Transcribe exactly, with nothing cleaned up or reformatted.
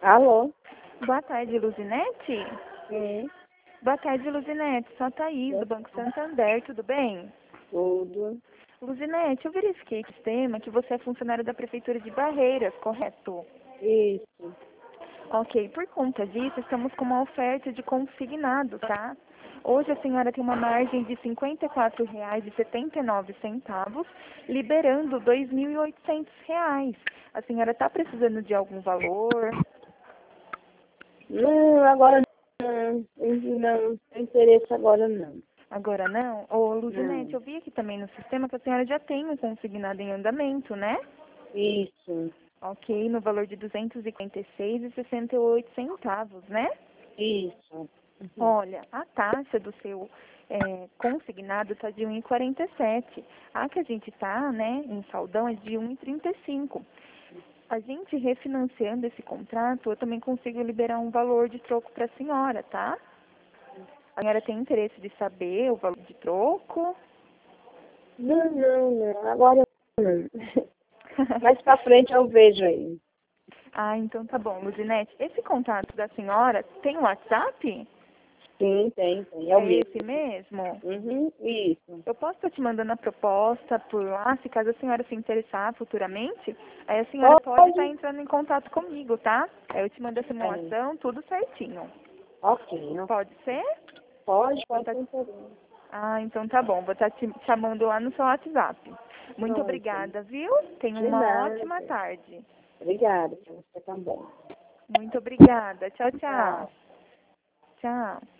Alô? Boa tarde, Luzinete. Sim, Boa tarde, Luzinete. Só Thaís, do Banco Santander, tudo bem? tudo. Luzinete, eu verifiquei no sistema que você é funcionária da Prefeitura de Barreiras, correto? Isso. Ok, por conta disso, estamos com uma oferta de consignado, tá? Hoje a senhora tem uma margem de cinquenta e quatro reais e setenta e nove centavos, liberando dois mil e oitocentos reais. A senhora está precisando de algum valor? Não, agora não. Não, tem interesse agora não. Agora não? Ô, Luzinete, Não. eu vi aqui também no sistema que a senhora já tem um consignado em andamento, né? Isso. Ok, no valor de duzentos e cinquenta e seis reais e sessenta e oito centavos, né? Isso. Uhum. Olha, a taxa do seu é, consignado está de um vírgula quarenta e sete. A que a gente está, né, em saldão é de um vírgula trinta e cinco. A gente refinanciando esse contrato, eu também consigo liberar um valor de troco para a senhora, tá? A senhora tem interesse de saber o valor de troco? Não, não, não. Agora não. Mais pra frente eu vejo aí. Ah, então tá bom, Luzinete. Esse contato da senhora tem WhatsApp? Sim, tem, tem. É o É mesmo. esse mesmo? Uhum, isso. Eu posso estar te mandando a proposta por lá, se caso a senhora se interessar futuramente, aí a senhora pode estar Pode? entrando em contato comigo, tá? Aí eu te mando a É. simulação, tudo certinho. Ok. Não. Pode ser? Pode, Vou pode tá- ter interesse. Ah, então tá bom. Vou estar te chamando lá no seu WhatsApp. Muito Pronto. obrigada, viu? Tenha De uma nada. ótima tarde. Obrigada, pra você também. Muito obrigada. Tchau, tchau. Tchau. Tchau.